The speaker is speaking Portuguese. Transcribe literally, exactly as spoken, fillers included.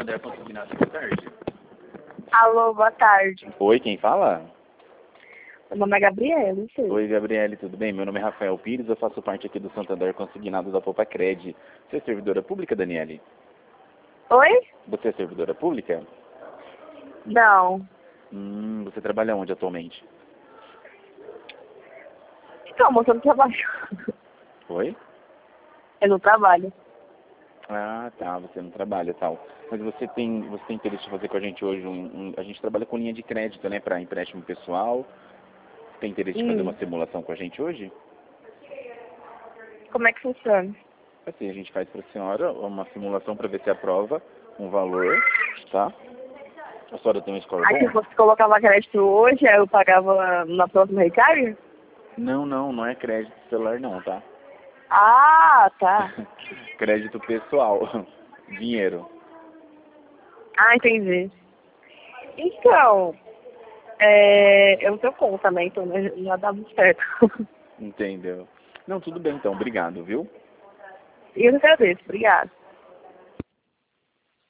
Santander Consignado, boa tarde. Alô, boa tarde. Oi, quem fala? Meu nome é Gabriela, e seu? Oi, Gabriele, tudo bem? Meu nome é Rafael Pires, eu faço parte aqui do Santander Consignado da Popacred. Você é servidora pública, Daniele? Oi? Você é servidora pública? Não. Hum, você trabalha onde atualmente? Então, moça, eu não trabalho. Oi? Eu não trabalho. Ah, tá, você não trabalha e tal. Mas você tem, você tem interesse de fazer com a gente hoje um, um- a gente trabalha com linha de crédito, né, para empréstimo pessoal. Você tem interesse de fazer Hum. uma simulação com a gente hoje? Como é que funciona? Assim, a gente faz para a senhora uma simulação para ver se aprova um valor, tá? A senhora tem um score Aí se bom? você colocava crédito hoje, aí eu pagava na próxima recarga? Não, não, não é crédito celular não, tá? Ah, tá. Crédito pessoal, dinheiro. Ah, entendi. Então, é, eu não tenho conta, né? Então né, já dá muito certo. Entendeu? Não, tudo bem então, obrigado, viu? E eu agradeço. Obrigada.